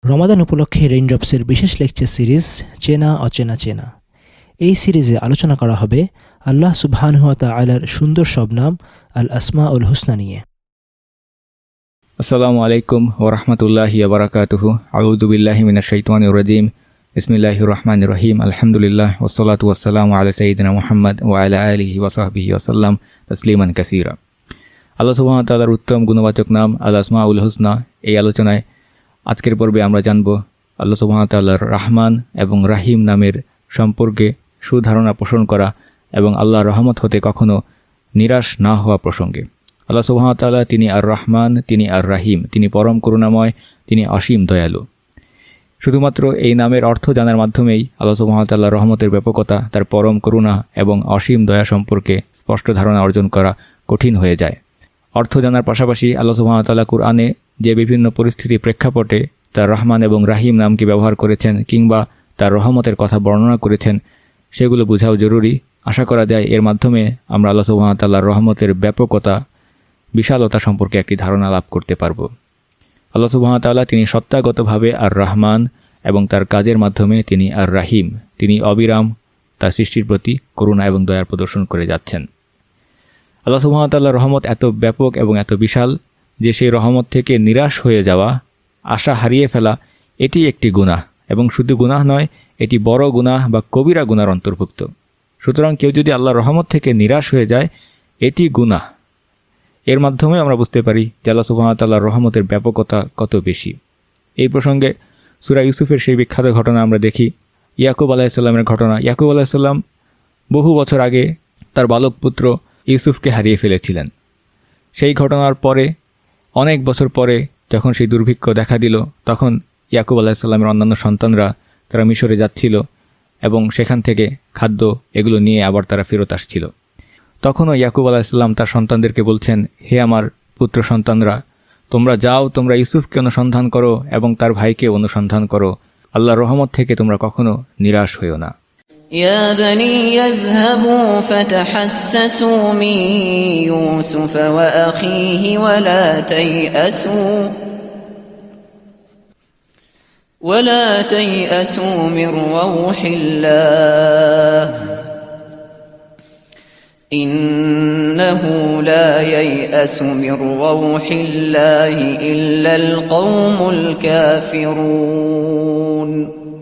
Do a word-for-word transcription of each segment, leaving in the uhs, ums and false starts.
রমাদান উপলক্ষে রেইনড্রপসের বিশেষ lecture series চেনা অচেনা চেনা। এই সিরিজে আলোচনা করা হবে আল্লাহ সুবহানাহু ওয়া তাআলার সুন্দর সব নাম আল আসমাউল হুসনা নিয়ে। আসসালামু আলাইকুম ওয়া রাহমাতুল্লাহি ওয়া বারাকাতুহু। আউযু বিল্লাহি মিনাশ শাইতানির রাজীম। বিসমিল্লাহির রহমানির রহিম। আলহামদুলিল্লাহ ওয়াসসালাতু ওয়াসসালামু আলা সাইয়্যিদিনা মুহাম্মদ ওয়া আলা আলিহি ওয়া সাহবিহি ওয়া সাল্লাম তাসলিমান কাসীরা। আল্লাহ সুবহানাহু ওয়া তাআলার উত্তম গুণবাচক নাম আল আসমাউল হুসনা। এই আলোচনায় আজকের পর্বে আমরা জানব আল্লাহ সুবহানাহু ওয়া তাআলার রহমান এবং রাহিম নামের সম্পর্কে সুধারণা পোষণ করা এবং আল্লাহর রহমত হতে কখনো নিরাশ না হওয়া প্রসঙ্গে। আল্লাহ সুবহানাহু ওয়া তাআলা তিনি আর রহমান, তিনি আর রাহিম, তিনি পরম করুণাময়, তিনি অসীম দয়ালু। শুধুমাত্র এই নামের অর্থ জানার মাধ্যমেই আল্লাহ সুবহানাহু ওয়া তাআলার রহমতের ব্যাপকতা, তার পরম করুণা এবং অসীম দয়া সম্পর্কে স্পষ্ট ধারণা অর্জন করা কঠিন হয়ে যায়। অর্থ জানার পাশাপাশি আল্লাহ সুবহানাহু ওয়া তাআলা কুরআনে যে বিভিন্ন পরিস্থিতি প্রেক্ষাপটে তার রহমান এবং রাহিম নামকে ব্যবহার করেছেন কিংবা তার রহমতের কথা বর্ণনা করেছেন সেগুলো বোঝাও জরুরি। আশা করা যায় এর মাধ্যমে আমরা আল্লাহ সুবহানাহু ওয়া তাআলার রহমতের ব্যাপকতা, বিশালতা সম্পর্কে একটি ধারণা লাভ করতে পারব। আল্লাহ সুবহানাহু ওয়া তাআলা তিনি সত্তাগতভাবে আর রহমান এবং তার কাজের মাধ্যমে তিনি আর রাহিম, তিনি অবিরাম তার সৃষ্টির প্রতি করুণা এবং দয়ার প্রদর্শন করে যাচ্ছেন। আল্লাহ সুবহানাহু ওয়া তাআলার রহমত এত ব্যাপক এবং এত বিশাল যে সেই রহমত থেকে নিরাশ হয়ে যাওয়া, আশা হারিয়ে ফেলা, এটি একটি গুনাহ এবং শুধু গুনাহ নয়, এটি বড় গুনাহ বা কবিরা গুনার অন্তর্ভুক্ত। সুতরাং কেউ যদি আল্লাহর রহমত থেকে নিরাশ হয়ে যায় এটি গুনাহ। এর মাধ্যমে আমরা বুঝতে পারি যে আল্লাহ সুবহানাহু ওয়া তাআলার রহমতের ব্যাপকতা কত বেশি। এই প্রসঙ্গে সূরা ইউসুফের সেই বিখ্যাত ঘটনা আমরা দেখি, ইয়াকুব আলাইহিস সালামের ঘটনা। ইয়াকুব আলাইহিস সালাম বহু বছর আগে তার বালক পুত্র ইউসুফকে হারিয়ে ফেলেছিলেন। সেই ঘটনার পরে অনেক বছর পরে যখন সেই দুর্ভিক্ষ দেখা দিল, তখন ইয়াকুব আলাইহিস সালামের অন্যান্য সন্তানরা তারা মিশরে যাচ্ছিল এবং সেখান থেকে খাদ্য এগুলো নিয়ে আবার তারা ফেরত আসছিল। তখনও ইয়াকুব আলাইহিস সালাম তার সন্তানদেরকে বলছেন, হে আমার পুত্র সন্তানরা, তোমরা যাও, তোমরা ইউসুফকে অনুসন্ধান করো এবং তার ভাইকে অনুসন্ধান করো। আল্লাহর রহমত থেকে তোমরা কখনো নিরাশ হইও না। يا بني يذهبوا فتحسسوا من يوسف وأخيه ولا تيأسوا ولا تيأسوا من روح الله إنه لا ييأس من روح الله إلا القوم الكافرون।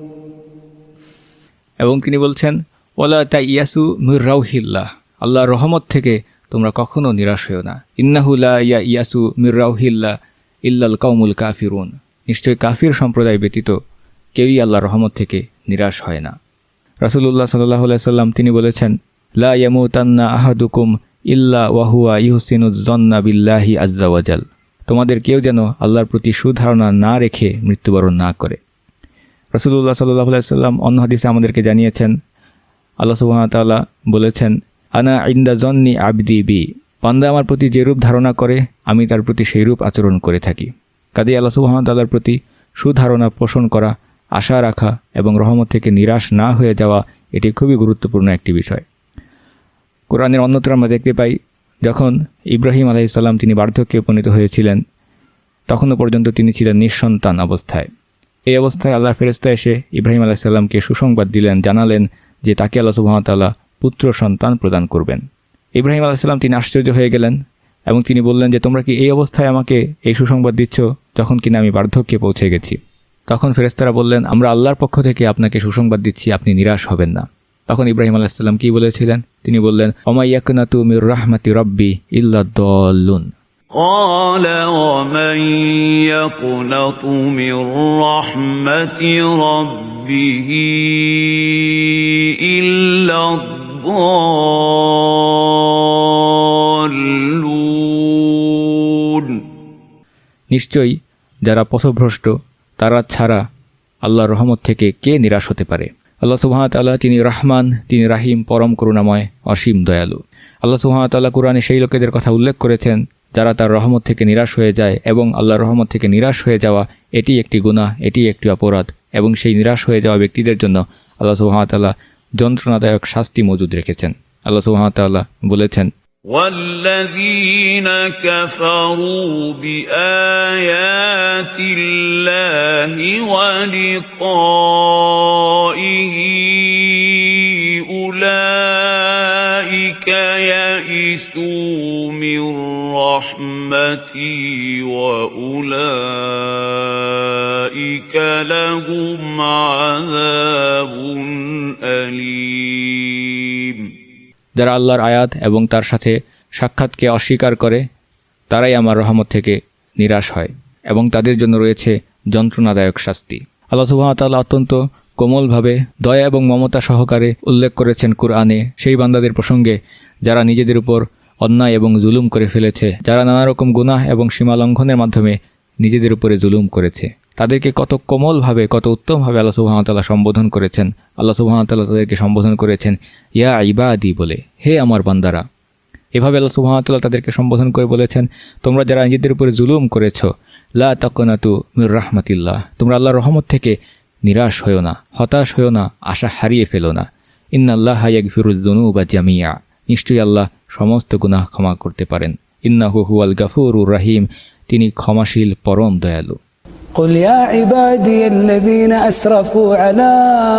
এবং তিনি বলছেন, ওয়ালা তাইয়াসু মির রাউহিল্লাহ, আল্লাহর রহমত থেকে তোমরা কখনো নিরাশ হও না। ইন্নাহু লা ইয়াসু মির রাউহিল্লাহ ইল্লাল কওমুল কাফিরুন, নিশ্চয় কাফির সম্প্রদায় ব্যতীত কেউই আল্লাহর রহমত থেকে নিরাশ হয় না। রাসূলুল্লাহ সাল্লাল্লাহু আলাইহি সাল্লাম তিনি বলেছেন, লা ইয়ামুতান্না আহাদুকুম ইল্লা ওয়া হুয়া ইহসিনুজ যন্না বিল্লাহি আযজা ওয়া জাল, তোমাদের কেউ যেন আল্লাহর প্রতি সুধারণা না রেখে মৃত্যুবরণ না করে। রাসূলুল্লাহ সাল্লাল্লাহু আলাইহি সাল্লাম অন্য হাদিসে আমাদেরকে জানিয়েছেন, আল্লাহ সুবহানাহু ওয়া তাআলা বলেছেন, আনা ইনদা যন্নি আবদি বি, বান্দা আমার প্রতি যে রূপ ধারণা করে আমি তার প্রতি সেই রূপ আচরণ করে থাকি। কাজেই আল্লাহ সুবহানাহু ওয়া তাআলার প্রতি সুধারণা পোষণ করা, আশা রাখা এবং রহমত থেকে নিরাশ না হয়ে যাওয়া এটি খুবই গুরুত্বপূর্ণ একটি বিষয়। কোরআনের অন্যত্র আমরা দেখতে পাই, যখন ইব্রাহিম আলাইহিস সালাম তিনি বার্ধক্যে উপনীত হয়েছিলেন তখনও পর্যন্ত তিনি ছিলেন নিঃসন্তান অবস্থায়। এই অবস্থায় আল্লাহর ফেরেশতা এসে ইব্রাহিম আলাইহিস সালামকে সুসংবাদ দিলেন, জানালেন যে তাকে আল্লাহ সুবহানাহু ওয়া তাআলা পুত্র সন্তান প্রদান করবেন। ইব্রাহিম আলাইহিস সালাম তিনি আশ্চর্য হয়ে গেলেন এবং তিনি বললেন যে তোমরা কি এই অবস্থায় আমাকে এই সুসংবাদ দিচ্ছ যখন কিনা আমি বার্ধক্যে পৌঁছে গেছি? তখন ফেরেশতারা বললেন, আমরা আল্লাহর পক্ষ থেকে আপনাকে সুসংবাদ দিচ্ছি, আপনি নিরাশ হবেন না। তখন ইব্রাহিম আলাইহিস সালাম কি বলেছিলেন? তিনি বললেন, ওমা ইয়াকনাতু মির রাহমাতি রাব্বি ইল্লা দাল্লুন। قال ومن يقنط من رحمة ربه إلا الضالون। নিশ্চয়ই যারা পথভ্রষ্ট তারা ছাড়া আল্লাহর রহমত থেকে কে নিরাশ হতে পারে? আল্লাহ সুবহানাহু ওয়া তাআলা তিনি রহমান, তিনি রাহিম, পরম করুণাময়, অসীম দয়ালু। আল্লাহ সুবহানাহু ওয়া তাআলা কুরআনে সেই লোকেদের কথা উল্লেখ করেছেন যারা তার রহমত থেকে নিরাশ হয়ে যায়, এবং আল্লাহর রহমত থেকে নিরাশ হয়ে যাওয়া এটি একটি গুনাহ, এটি একটি অপরাধ, এবং সেই নিরাশ হয়ে যাওয়া ব্যক্তিদের জন্য আল্লাহ সুবহানাহু ওয়া তাআলা যন্ত্রণাদায়ক শাস্তি মজুদ রেখেছেন। আল্লাহ সুবহানাহু ওয়া তাআলা বলেছেন, والذين كفروا بآيات الله ولقائه أولئك يئسوا من رحمتي وأولئك لهم عذاب أليم যারা আল্লাহর আয়াত এবং তার সাথে সাক্ষাৎকে অস্বীকার করে তারাই আমার রহমত থেকে নিরাশ হয় এবং তাদের জন্য রয়েছে যন্ত্রণাদায়ক শাস্তি। আল্লাহ সুবহানাহু ওয়া তাআলা অত্যন্ত কোমলভাবে দয়া এবং মমতা সহকারে উল্লেখ করেছেন কুরআনে সেই বান্দাদের প্রসঙ্গে যারা নিজেদের উপর অন্যায় এবং জুলুম করে ফেলেছে, যারা নানা রকম গুনাহ এবং সীমা লঙ্ঘনের মাধ্যমে নিজেদের উপরে জুলুম করেছে। তাদেরকে কত কোমলভাবে কত উত্তমভাবে আল্লাহ সুবহানাহু ওয়া তাআলা সম্বোধন করেছেন। আল্লাহ সুবহানাহু ওয়া তাআলা তাদেরকে সম্বোধন করেছেন ইয়া ইবাদি বলে, হে আমার বান্দারা। এভাবে আল্লাহ সুবহানাহু ওয়া তাআলা তাদেরকে সম্বোধন করে বলেছেন, তোমরা যারা নিজেদের উপরে জুলুম করেছ, লা তাকনাতু মির রাহমাতিল্লাহ, তোমরা আল্লাহর রহমত থেকে নিরাশ হয়েও না, হতাশ হয়েও না, আশা হারিয়ে ফেলো না। ইন্নাল্লাহা ইয়াগফিরুয যুনুবা জামিআ, নিশ্চয়ই আল্লাহ সমস্ত গুনাহ ক্ষমা করতে পারেন। ইন্নাহু হুয়াল গাফুরুর রহিম, তিনি ক্ষমাশীল পরম দয়ালু। قل يا عبادي الذين أسرفوا على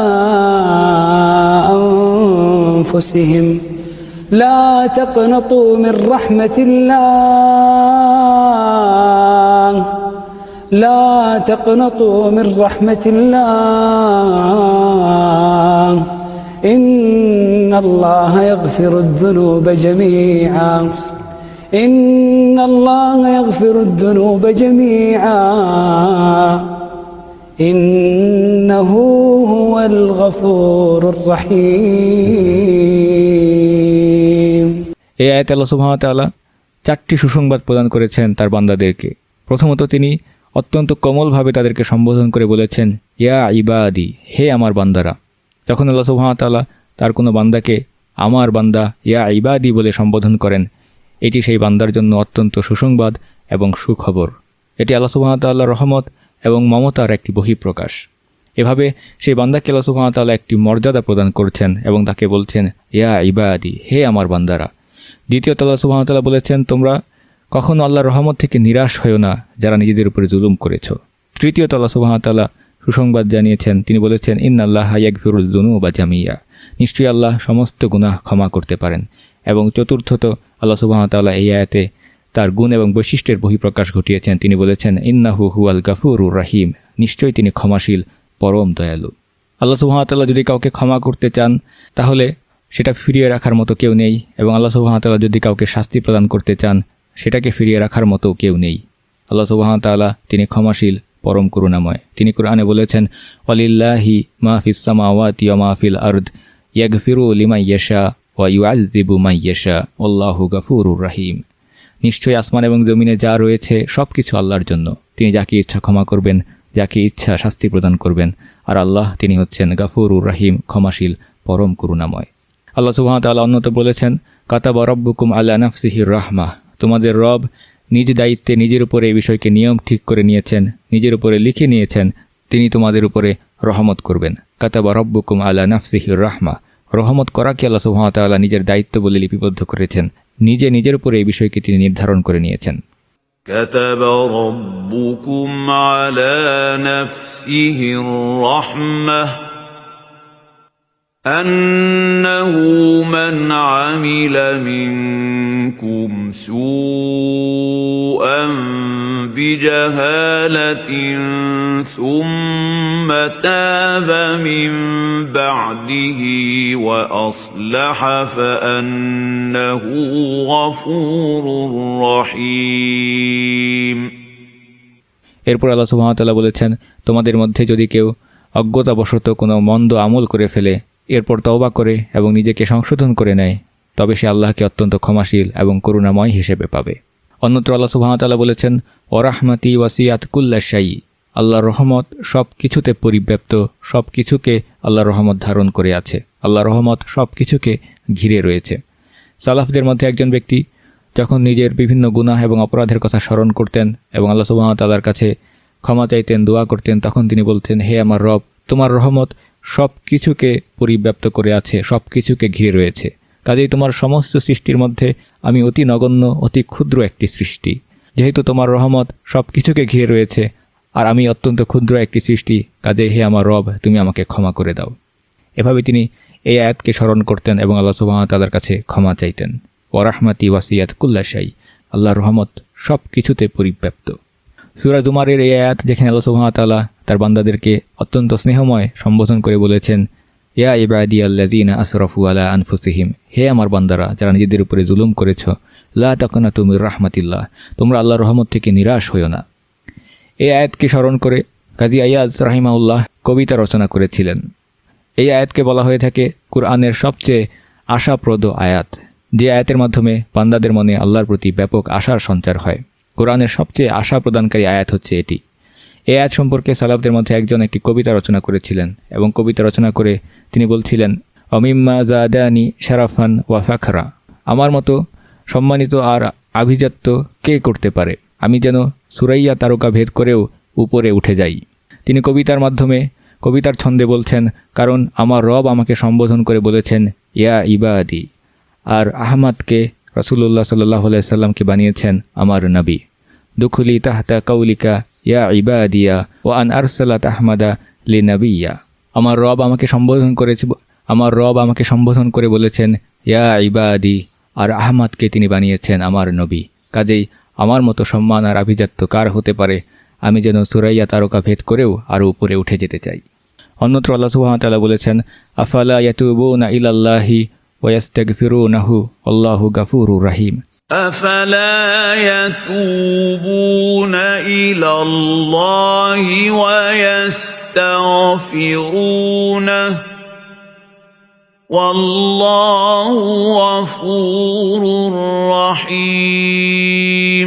أنفسهم لا تقنطوا من رحمة الله لا تقنطوا من رحمة الله إن الله يغفر الذنوب جميعا إن الله يغفر الذنوب جميعا إنه هو الغفور الرحيم। এই আয়াতে আল্লাহ সুবহানাহু ওয়া তাআলা চারটি সুসংবাদ প্রদান করেছেন তার বান্দাদেরকে। প্রথমত তিনি অত্যন্ত কোমলভাবে তাদেরকে সম্বোধন করে বলেছেন ইয়া ইবাদি, হে আমার বান্দারা। যখন আল্লাহ সুবহানাহু ওয়া তাআলা তার কোনো বান্দাকে আমার বান্দা ইয়া ইবাদি বলে সম্বোধন করেন, এটি সেই বান্দার জন্য অত্যন্ত সুসংবাদ এবং সুখবর। এটি আল্লাহ সুবহানাহু ওয়া তাআলার রহমত এবং মমতার একটি বহিঃপ্রকাশ। এভাবে সেই বান্দাকে আল্লাহ সুবহানাহু ওয়া তাআলা একটি মর্যাদা প্রদান করছেন এবং তাকে বলছেন ইয়া ইবাদি, হে আমার বান্দারা। দ্বিতীয়ত আল্লাহ সুবহানাহু ওয়া তাআলা বলেছেন, তোমরা কখনো আল্লাহর রহমত থেকে নিরাশ হয়েও না যারা নিজেদের উপরে জুলুম করেছ। তৃতীয়ত আল্লাহ সুবহানাহু ওয়া তাআলা সুসংবাদ জানিয়েছেন, তিনি বলেছেন ইন্নাল্লাহা ইয়াগফিরুয যুনুবা জামিআ, নিশ্চয়ই আল্লাহ সমস্ত গুনাহ ক্ষমা করতে পারেন। এবং চতুর্থত আল্লাহ সুবহানাহু ওয়া তাআলা এই আয়াতে তার গুণ এবং বৈশিষ্ট্যের বহিঃপ্রকাশ ঘটিয়েছেন। তিনি বলেছেন ইন্নাহু হুয়াল গাফুরুর রহিম, নিশ্চয়ই তিনি ক্ষমাশীল পরম দয়ালু। আল্লাহ সুবহানাহু ওয়া তাআলা যদি কাউকে ক্ষমা করতে চান তাহলে সেটা ফিরিয়ে রাখার মতো কেউ নেই, এবং আল্লাহ সুবহানাহু ওয়া তাআলা যদি কাউকে শাস্তি প্রদান করতে চান সেটাকে ফিরিয়ে রাখার মতো কেউ নেই। আল্লাহ সুবহানাহু ওয়া তাআলা তিনি ক্ষমাশীল পরম করুণাময়। তিনি কুরআনে বলেছেন ওয়ালিল্লাহি মা ফিস সামাওয়াতি ওয়া মা ফিল আরদ ইয়াগফিরু লিমান ইয়াশা ওয়া ইউআযযিবু মান ইয়াশা আল্লাহু গাফুরুর রহিম, নিশ্চয়ই আসমান এবং জমিনে যা রয়েছে সব কিছু আল্লাহর জন্য। তিনি যাকে ইচ্ছা ক্ষমা করবেন, যাকে ইচ্ছা শাস্তি প্রদান করবেন। আর আল্লাহ তিনি হচ্ছেন গাফুরুর রহিম, ক্ষমাশীল পরম করুণাময়। আল্লাহ সুবহানাহু ওয়া তাআলা অন্যত্র বলেছেন কাতাবা রাব্বুকুম আলা নাফসিহির রাহমাহ, তোমাদের রব নিজ দায়িত্বে নিজের উপরে এই বিষয়কে নিয়ম ঠিক করে নিয়েছেন, নিজের উপরে লিখে নিয়েছেন, তিনি তোমাদের উপরে রহমত করবেন। কাতাবা রাব্বুকুম আলা নাফসিহির রাহমাহ, রহমত করাকে আল্লাহ সুবহানাহু ওয়া তাআলা নিজের দায়িত্ব বলে লিপিবদ্ধ করেছেন, নিজে নিজের উপরে এই বিষয়কে তিনি নির্ধারণ করে নিয়েছেন। كتب ربكم على نفسه الرحمة أنه من عمل منكم سوءا بجهالة ثم تاب من بعده وأصلح فأنه غفور رحيم। এরপর আল্লাহ সুবহানাহু ওয়া তাআলা বলেছেন, তোমাদের মধ্যে যদি কেউ অজ্ঞতাবশত কোনো মন্দ আমল করে ফেলে, এরপর তওবা করে এবং নিজেকে সংশোধন করে নেয়, তবে সে আল্লাহকে অত্যন্ত ক্ষমাশীল এবং করুণাময় হিসেবে পাবে। অন্যত্র আল্লাহ সুবহানাহু ওয়া তাআলা বলেছেন ওয়া রাহমাতি ওয়াসিআত কুল্লা শাই, আল্লাহর রহমত সব কিছুতে পরিব্যাপ্ত, সব কিছুকে আল্লাহর রহমত ধারণ করে আছে, আল্লাহর রহমত সব কিছুকে ঘিরে রয়েছে। সালাফদের মধ্যে একজন ব্যক্তি যখন নিজের বিভিন্ন গুনাহ এবং অপরাধের কথা স্মরণ করতেন এবং আল্লাহ সুবহানাহু ওয়া তাআলার কাছে ক্ষমা চাইতেন, দোয়া করতেন, তখন তিনি বলতেন, হে আমার রব, তোমার রহমত সব কিছুকে পরিব্যাপ্ত করে আছে, সব কিছুকে ঘিরে রয়েছে, কাজেই তোমার সমস্ত সৃষ্টির মধ্যে আমি অতি নগণ্য, অতি ক্ষুদ্র একটি সৃষ্টি। যেহেতু তোমার রহমত সব কিছুকে ঘিরে রয়েছে, আর আমি অত্যন্ত ক্ষুদ্র একটি সৃষ্টি, কাজে হে আমার রব, তুমি আমাকে ক্ষমা করে দাও। এভাবে তিনি এই আয়াতকে স্মরণ করতেন এবং আল্লাহ সুবহানাহু ওয়া তাআলার কাছে ক্ষমা চাইতেন। ওয়া রাহমাতি ওয়াসিয়াত কুল্লা শাই, আল্লাহর রহমত সব কিছুতে পরিব্যাপ্ত। সূরা জুমারের এই আয়াত যেখানে আল্লাহ সুবহানাহু ওয়া তাআলা তার বান্দাদেরকে অত্যন্ত স্নেহময় সম্বোধন করে বলেছেন, ইয়া ইবাদিয়াল্লাযীনা আসরাফু আলা আনফুসিহিম, হে আমার বান্দারা যারা নিজেদের উপরে জুলুম করেছ, লা তাকনাতু মির রাহমাতিল্লাহ, তোমরা আল্লাহর রহমত থেকে নিরাশ হইও না। এই আয়াতকে স্মরণ করে কাজী আইয়াজ রাহিমাহুল্লাহ কবিতা রচনা করেছিলেন। এই আয়াতকে বলা হয়ে থাকে কুরআনের সবচেয়ে আশাপ্রদ আয়াত, যে আয়াতের মাধ্যমে বান্দাদের মনে আল্লাহর প্রতি ব্যাপক আশার সঞ্চার হয়। কোরআনের সবচেয়ে আশা প্রদানকারী আয়াত হচ্ছে এটি। এই আয়াত সম্পর্কে সালাফদের মধ্যে একজন একটি কবিতা রচনা করেছিলেন এবং কবিতা রচনা করে তিনি বলছিলেন, অমিম্মা জাদানি শারাফান ওয়া ফাখরা, আমার মতো সম্মানিত আর আভিজাত্য কে করতে পারে, আমি যেন সুরাইয়া তারকা ভেদ করেও উপরে উঠে যাই। তিনি কবিতার মাধ্যমে কবিতার ছন্দে বলছেন, কারণ আমার রব আমাকে সম্বোধন করে বলেছেন ইয়া ইবাদি, আর আহমদকে রাসূলুল্লাহ সাল্লাল্লাহু আলাইহি সাল্লামকে বানিয়েছেন আমার নবী। দুখুলি তাহতা কাউলিকা ইয়া ইবাদিয়া ওয়া আন আরসালাত আহমাদা লিনাবিয়্যা, আমার রব আমাকে সম্বোধন করেছে আমার রব আমাকে সম্বোধন করে বলেছেন ইয়া ইবাদি, আর আহমদকে তিনি বানিয়েছেন আমার নবী। কাজেই আমার মতো সম্মান আর আভিজাত্য কার হতে পারে, আমি যেন সুরাইয়া তারকা ভেদ করেও আরও উপরে উঠে যেতে চাই। অন্যত্র আল্লাহ সুবহানাহু ওয়া তাআলা বলেছেন, আফালা ইয়াতুবুনা ইলাল্লাহি ওয়া ইয়াস্তাগফিরুনাহু আল্লাহু গাফুরুর রহিম, أفلا يتوبون إلى الله ويستغفرونه والله غفور رحيم।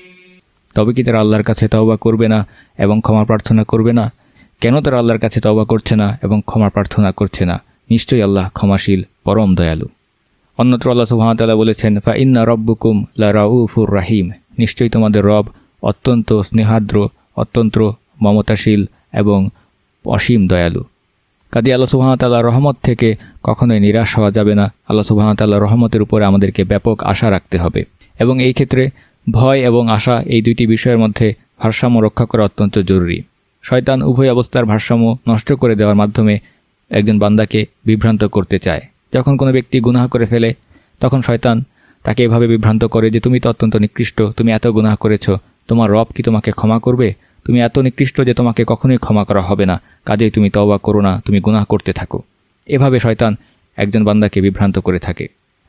তবে কি তারা আল্লাহর কাছে তওবা করবে না এবং ক্ষমা প্রার্থনা করবে না? কেন তারা আল্লাহর কাছে তওবা করছে না এবং ক্ষমা প্রার্থনা করছে না? নিশ্চয়ই আল্লাহ ক্ষমাশীল, পরম দয়ালু। অন্যত্র আল্লাহ সুবহানাহু ওয়া তাআলা বলেছেন, ফা ইন্না রাব্বুকুম লা রাউফুর রাহিম, নিশ্চয়ই তোমাদের রব অত্যন্ত স্নেহাদ্র, অত্যন্ত মমতাশীল এবং অসীম দয়ালু। কাজে আল্লাহ সুবহানাহু ওয়া তাআলার রহমত থেকে কখনোই নিরাশ হওয়া যাবে না। আল্লাহ সুবহানাহু ওয়া তাআলার রহমতের উপরে আমাদেরকে ব্যাপক আশা রাখতে হবে এবং এই ক্ষেত্রে ভয় এবং আশা এই দুইটি বিষয়ের মধ্যে ভারসাম্য রক্ষা করা অত্যন্ত জরুরি। শয়তান উভয় অবস্থার ভারসাম্য নষ্ট করে দেওয়ার মাধ্যমে একজন বান্দাকে বিভ্রান্ত করতে চায়। যখন কোনো ব্যক্তি গুনাহ করে ফেলে তখন শয়তান তাকে এভাবে বিভ্রান্ত করে যে তুমি তো অত্যন্ত নিকৃষ্ট, তুমি এত গুনাহ করেছ, তোমার রব কি তোমাকে ক্ষমা করবে? তুমি এত নিকৃষ্ট যে তোমাকে কখনোই ক্ষমা করা হবে না, কাজেই তুমি তওবা করো না, তুমি গুনাহ করতে থাকো। এভাবে শয়তান একজন বান্দাকে বিভ্রান্ত করে থাকে।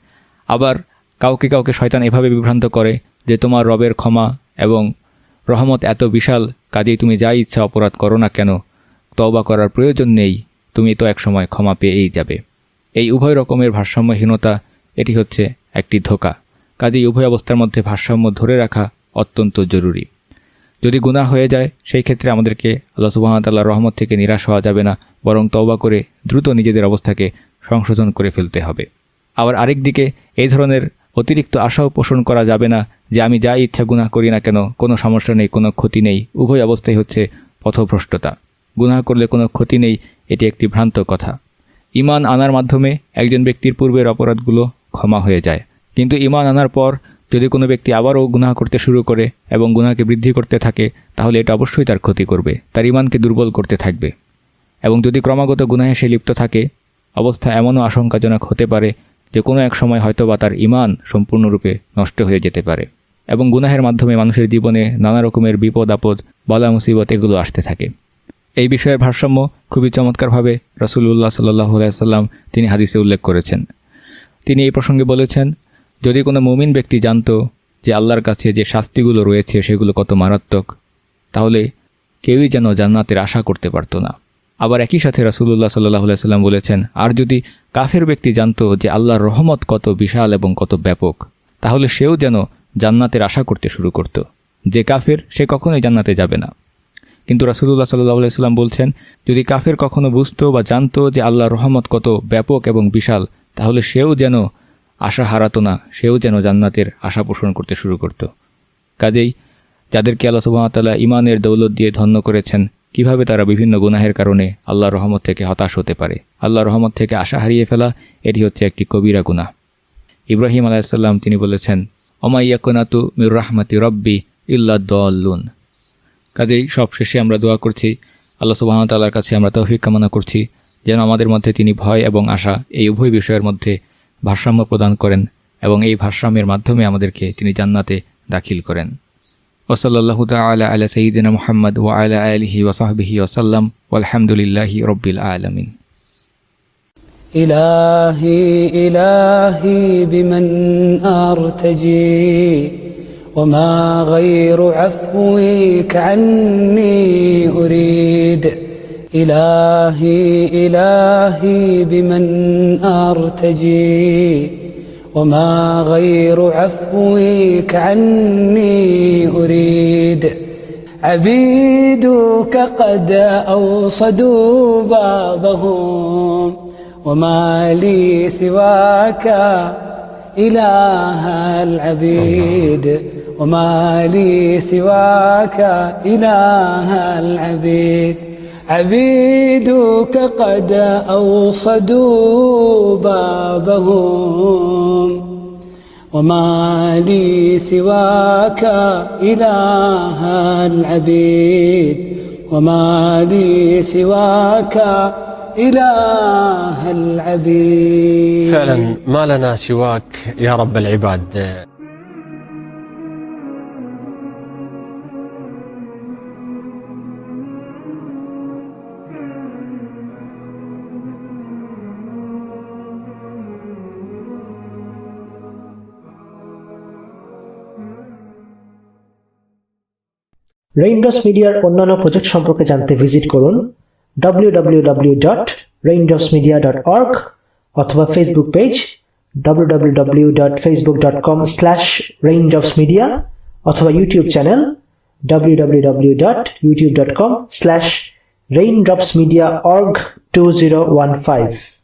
আবার কাউকে কাউকে শয়তান এভাবে বিভ্রান্ত করে যে তোমার রবের ক্ষমা এবং রহমত এত বিশাল, কাজেই তুমি যা ইচ্ছা অপরাধ করো না কেন, তওবা করার প্রয়োজন নেই, তুমি তো একসময় ক্ষমা পেয়েই যাবে। এই উভয় রকমের ভারসাম্যহীনতা এটি হচ্ছে একটি ধোঁকা। কাজেই উভয় অবস্থার মধ্যে ভারসাম্য ধরে রাখা অত্যন্ত জরুরি। যদি গুনাহ হয়ে যায় সেই ক্ষেত্রে আমাদেরকে আল্লাহ সুবহানাহু ওয়া তাআলার রহমত থেকে নিরাশ হওয়া যাবে না, বরং তওবা করে দ্রুত নিজেদের অবস্থাকে সংশোধন করে ফেলতে হবে। আবার আরেক দিকে এই ধরনের অতিরিক্ত আশাও পোষণ করা যাবে না যে আমি যা ইচ্ছা গুনাহ করি না কেন, কোনো সমস্যা নেই, কোনো ক্ষতি নেই। উভয় অবস্থাই হচ্ছে পথভ্রষ্টতা। গুনাহ করলে কোনো ক্ষতি নেই, এটি একটি ভ্রান্ত কথা। ঈমান আনার মাধ্যমে একজন ব্যক্তির পূর্বের অপরাধগুলো ক্ষমা হয়ে যায়, কিন্তু ঈমান আনার পর যদি কোনো ব্যক্তি আবারও গুনাহ করতে শুরু করে এবং গুনাহকে বৃদ্ধি করতে থাকে, তাহলে এটা অবশ্যই তার ক্ষতি করবে, তার ঈমানকে দুর্বল করতে থাকবে। এবং যদি ক্রমাগত গুনাহে সে লিপ্ত থাকে, অবস্থা এমনও আশঙ্কাজনক হতে পারে যে কোনো এক সময় হয়তোবা তার ঈমান সম্পূর্ণরূপে নষ্ট হয়ে যেতে পারে। এবং গুনাহের মাধ্যমে মানুষের জীবনে নানা রকমের বিপদ আপদ, বালা মুসিবত এগুলো আসতে থাকে। এই বিষয়ের ভারসাম্য খুবই চমৎকারভাবে রাসূলুল্লাহ সাল্লাল্লাহু আলাইহি সাল্লাম তিনি হাদিসে উল্লেখ করেছেন। তিনি এই প্রসঙ্গে বলেছেন, যদি কোনো মুমিন ব্যক্তি জানতো যে আল্লাহর কাছে যে শাস্তিগুলো রয়েছে সেগুলো কত মারাত্মক, তাহলে কেউই যেন জান্নাতের আশা করতে পারতো না। আবার একই সাথে রাসূলুল্লাহ সাল্লাল্লাহু আলাইহি সাল্লাম বলেছেন, আর যদি কাফের ব্যক্তি জানতো যে আল্লাহর রহমত কত বিশাল এবং কত ব্যাপক, তাহলে সেও যেন জান্নাতের আশা করতে শুরু করত। যে কাফের সে কখনোই জান্নাতে যাবে না। কিন্তু রাসূলুল্লাহ সাল্লাল্লাহু আলাইহি সাল্লাম বলছেন, যদি কাফের কখনো বুঝতো বা জানতো যে আল্লাহর রহমত কত ব্যাপক এবং বিশাল, তাহলে সেও যেন আশা হারাতো না, সেও যেন জান্নাতের আশা পোষণ করতে শুরু করত। কাজেই যাদেরকে আল্লাহ সুবহানাহু ওয়া তাআলা ঈমানের দৌলত দিয়ে ধন্য করেছেন, কিভাবে তারা বিভিন্ন গুনাহের কারণে আল্লাহর রহমত থেকে হতাশ হতে পারে, আল্লাহর রহমত থেকে আশা হারিয়ে ফেলা, এটি হচ্ছে একটি কবিরা গুনাহ। ইব্রাহিম আলাইহিসসালাম তিনি বলেছেন, ওমা ইয়াকুনাতু মির রাহমাতি রব্বি ইল্লা দল্লুন। কাজেই সবশেষে আমরা দোয়া করছি, আল্লাহ সুবহানাহু ওয়া তাআলার কাছে আমরা তৌফিক কামনা করছি যেন আমাদের মধ্যে তিনি ভয় এবং আশা এই উভয় বিষয়ের মধ্যে ভারসাম্য প্রদান করেন এবং এই ভারসাম্যের মাধ্যমে আমাদেরকে তিনি জান্নাতে দাখিল করেন। ওয়া সাল্লাল্লাহু তাআলা আলা সাইয়্যিদিনা মুহাম্মদ ওয়া আলা আলিহি ওয়া সাহবিহি ওয়া সাল্লাম ওয়ালহামদুলিল্লাহি রাব্বিল আলামিন। إلهي إلهي بمن أرتجي وما غير عفوك عني أريد. إلهي إلهي بمن أرتجي وما غير عفوك عني أريد. عبيدك قد أوصدوا بابهم وما لي سواك إله العبيد. وما لي سواك إله العبيد. عبيدك قد أوصدوا بابهم وما لي سواك إله العبيد. وما لي سواك إله العبيد. فعلا ما لنا سواك يا رب العباد. রেইনড্রপস মিডিয়ার অন্যান্য প্রজেক্ট সম্পর্কে জানতে ভিজিট করুন W W W dot raindrops media dot org অথবা Facebook page W W W dot Facebook dot com slash raindrops media অথবা YouTube channel W W W dot YouTube dot com slash raindrops media org two zero one five.